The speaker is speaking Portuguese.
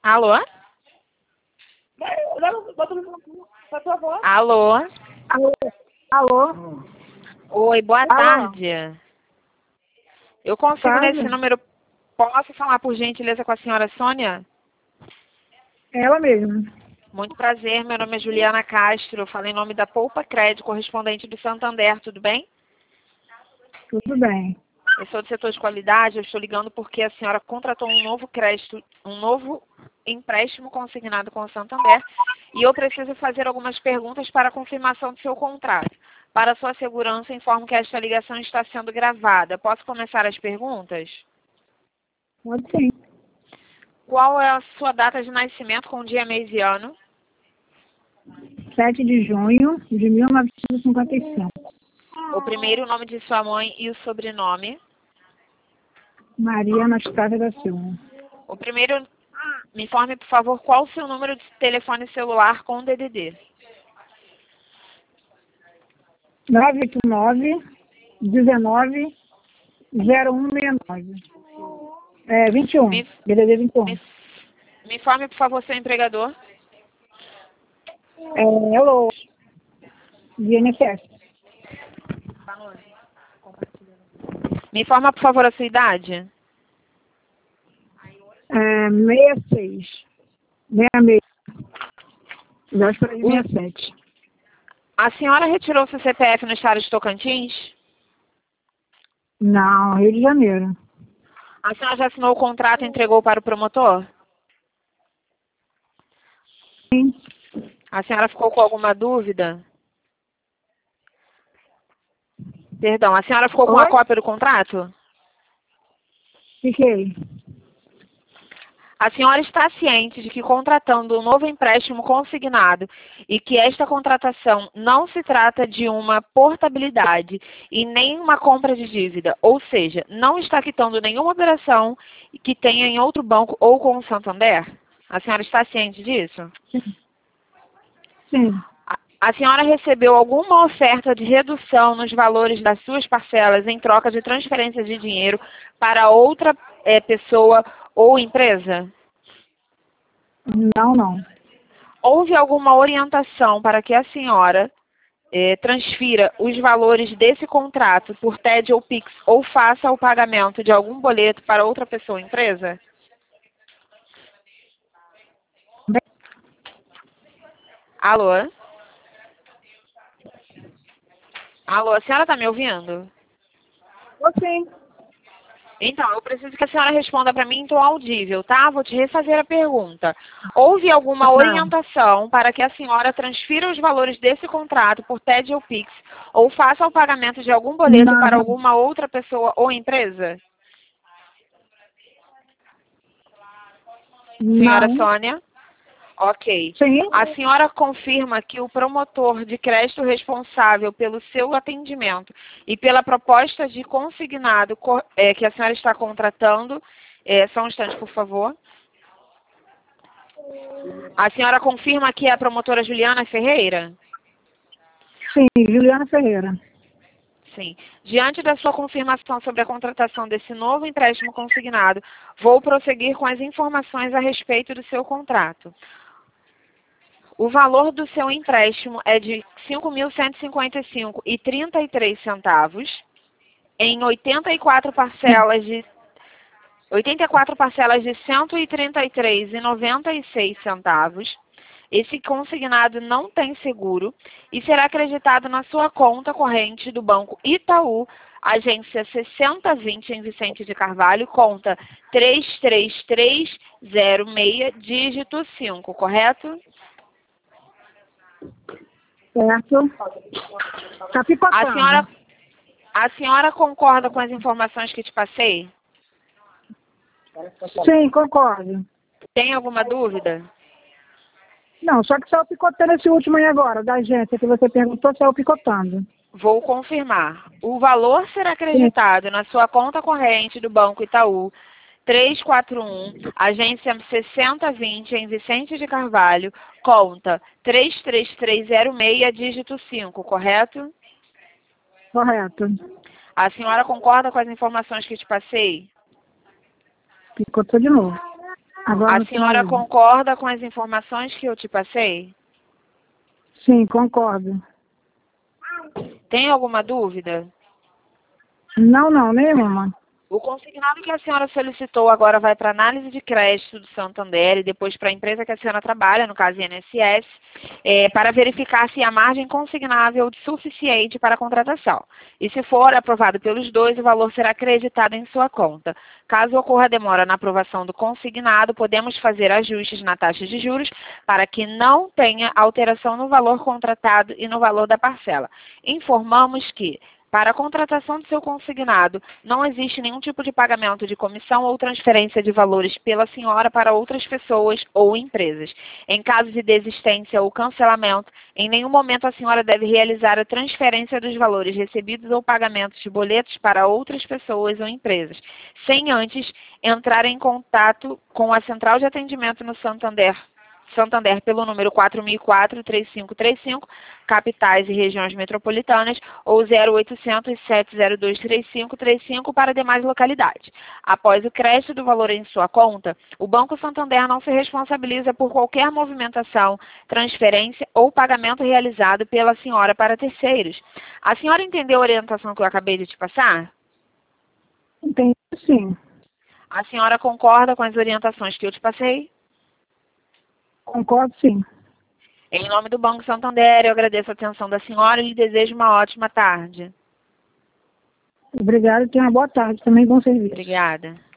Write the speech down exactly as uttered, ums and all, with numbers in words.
Alô? Alô? Alô? Alô? Oi, boa Alô? tarde. Eu consigo Tarde. nesse número. Posso falar por gentileza com a senhora Sônia? Ela mesma. Muito prazer, meu nome é Juliana Castro. Eu falo em nome da Poupa Crédito, correspondente do Santander, tudo bem? Tudo bem. Eu sou do setor de qualidade, eu estou ligando porque a senhora contratou um novo crédito, um novo empréstimo consignado com o Santander e eu preciso fazer algumas perguntas para a confirmação do seu contrato. Para sua segurança, informo que esta ligação está sendo gravada. Posso começar as perguntas? Pode sim. Qual é a sua data de nascimento com dia, mês e ano? sete de junho de mil novecentos e cinquenta e cinco. O primeiro nome de sua mãe e o sobrenome? Maria Anastácia da Silva. O primeiro, me informe, por favor, qual o seu número de telefone celular com D D D? nove oito nove, dezenove, zero um seis nove. É, vinte e um. Me, D D D vinte e um. me, me informe, por favor, seu empregador. É, hello. I N S S. Me informa, por favor, a sua idade. É, sessenta e seis. sessenta e seis. Véspera de O- sessenta e sete. A senhora retirou seu C P F no estado de Tocantins? Não, Rio de Janeiro. A senhora já assinou o contrato e entregou para o promotor? Sim. A senhora ficou com alguma dúvida? Perdão, a senhora ficou com a Oi? cópia do contrato? Fiquei. A senhora está ciente de que contratando um novo empréstimo consignado e que esta contratação não se trata de uma portabilidade e nem uma compra de dívida, ou seja, não está quitando nenhuma operação que tenha em outro banco ou com o Santander? A senhora está ciente disso? Sim. A a senhora recebeu alguma oferta de redução nos valores das suas parcelas em troca de transferência de dinheiro para outra eh, pessoa ou empresa? Não, não. Houve alguma orientação para que a senhora eh, transfira os valores desse contrato por T E D ou Pix ou faça o pagamento de algum boleto para outra pessoa ou empresa? Bem, Alô? Alô, a senhora está me ouvindo? Tô sim. Então, eu preciso que a senhora responda para mim em tom audível, tá? Vou te refazer a pergunta. Houve alguma Não. orientação para que a senhora transfira os valores desse contrato por T E D ou Pix ou faça o pagamento de algum boleto para Não. alguma outra pessoa ou empresa? Senhora Não. Sônia? Ok. Sim. A senhora confirma que o promotor de crédito responsável pelo seu atendimento e pela proposta de consignado co- eh, que a senhora está contratando, eh, só um instante, por favor. A senhora confirma que é a promotora Juliana Ferreira? Sim, Juliana Ferreira. Sim. Diante da sua confirmação sobre a contratação desse novo empréstimo consignado, vou prosseguir com as informações a respeito do seu contrato. O valor do seu empréstimo é de cinco mil cento e cinquenta e cinco reais e trinta e três centavos em oitenta e quatro parcelas de oitenta e quatro parcelas de cento e trinta e três reais e noventa e seis centavos. Esse consignado não tem seguro e será acreditado na sua conta corrente do Banco Itaú, agência sessenta vinte em Vicente de Carvalho, conta três três três zero seis, dígito cinco, correto? Certo. Tá picotando. A senhora, a senhora concorda com as informações que te passei? Sim, concordo. Tem alguma dúvida? Não, só que saiu picotando esse último aí agora, da agência que você perguntou, saiu picotando. Vou confirmar. O valor será Sim. acreditado na sua conta corrente do Banco Itaú, trezentos e quarenta e um, agência sessenta vinte em Vicente de Carvalho, conta três três três zero seis, dígito cinco, correto? Correto. A senhora concorda com as informações que te passei? Picotou de novo. Agora A no senhora finalzinho. concorda com as informações que eu te passei? Sim, concordo. Tem alguma dúvida? Não, não, nenhuma. O consignado que a senhora solicitou agora vai para análise de crédito do Santander e depois para a empresa que a senhora trabalha, no caso I N S S, é, para verificar se a margem consignável é suficiente para a contratação. E se for aprovado pelos dois, o valor será acreditado em sua conta. Caso ocorra demora na aprovação do consignado, podemos fazer ajustes na taxa de juros para que não tenha alteração no valor contratado e no valor da parcela. Informamos que para a contratação do seu consignado, não existe nenhum tipo de pagamento de comissão ou transferência de valores pela senhora para outras pessoas ou empresas. Em caso de desistência ou cancelamento, em nenhum momento a senhora deve realizar a transferência dos valores recebidos ou pagamentos de boletos para outras pessoas ou empresas, sem antes entrar em contato com a central de atendimento no Santander. Santander pelo número quatro mil e quatro, três cinco três cinco, capitais e regiões metropolitanas, ou zero oitocentos, sete zero dois, três cinco três cinco para demais localidades. Após o crédito do valor em sua conta, o Banco Santander não se responsabiliza por qualquer movimentação, transferência ou pagamento realizado pela senhora para terceiros. A senhora entendeu a orientação que eu acabei de te passar? Entendi, sim. A senhora concorda com as orientações que eu te passei? Concordo, sim. Em nome do Banco Santander, eu agradeço a atenção da senhora e lhe desejo uma ótima tarde. Obrigada e tenha uma boa tarde. Também bom serviço. Obrigada.